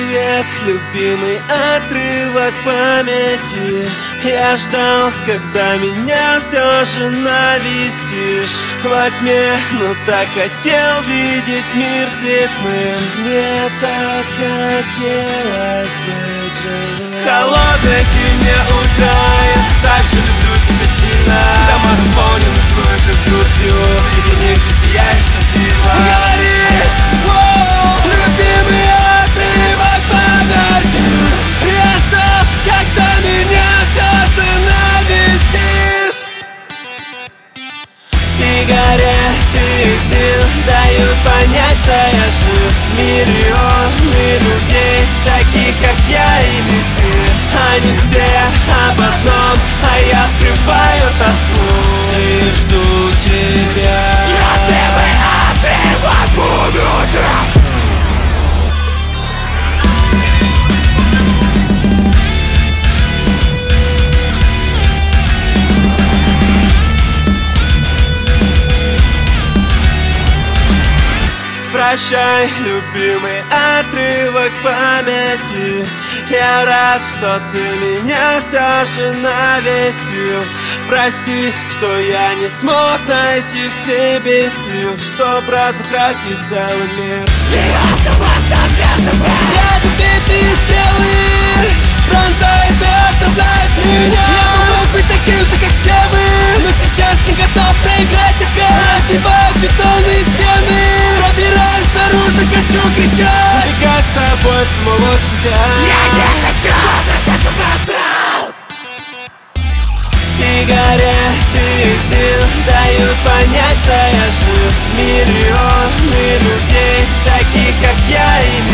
привет, любимый отрывок памяти. Я ждал, когда меня все же навестишь во тьме, но так хотел видеть мир цветным. Мне так хотелось быть живым. Холодное зимнее утро, я так же люблю тебя сильно. Дома заполнены суеты с грустью, среди них ты сияешь красиво. Говори, любимый отрывок памяти. Я ждал, когда меня все же навестишь. Сигареты и дым дают понять, что я жив. Миллионы людей, таких как я или ты. Они все об одном, а я скрываю тоску и жду тебя. Я отрывок буду. Прощай, любимый отрывок памяти. Я рад, что ты меня все же навестил. Прости, что я не смог найти в себе сил, чтоб разукрасить целый мир и оставаться где живым. Я битые стрелы пронзают и отравляют меня. Я бы мог быть таким же, как все вы, но сейчас не готов проиграть опять. Раздеваю бетонные стены, пробираюсь наружу, хочу кричать, убегать с тобой от самого себя. Я не хочу возвращаться назад. Сигареты и дым дают понять, что я жив. Миллионы людей, таких как я и